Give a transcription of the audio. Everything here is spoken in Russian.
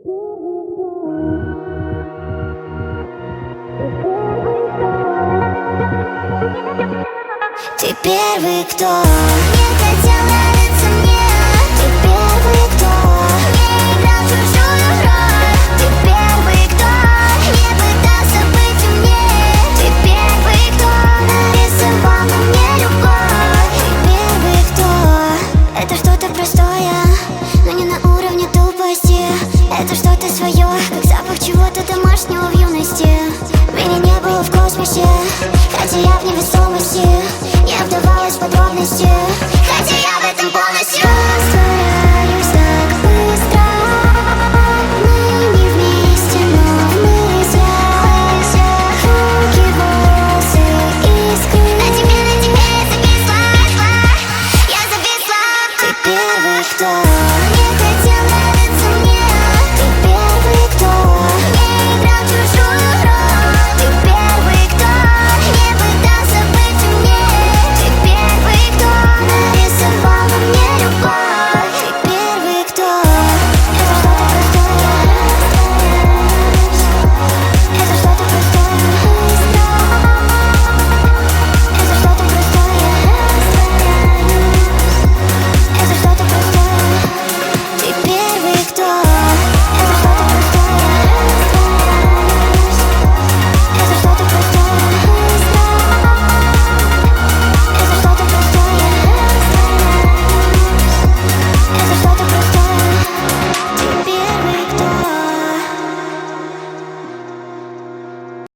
Ты первый, кто не хотел нравиться мне. Ты первый, кто не играл чужую роль. Ты первый, кто не пытался быть умнее. Ты первый, кто нарисовал на мне любовь. Ты первый, кто это что-то простое, но не на уровне тупости. Это что-то свое, как запах чего-то домашнего в юности. Меня не было в космосе, хотя я в невесомости. Не вдавалась в подробности.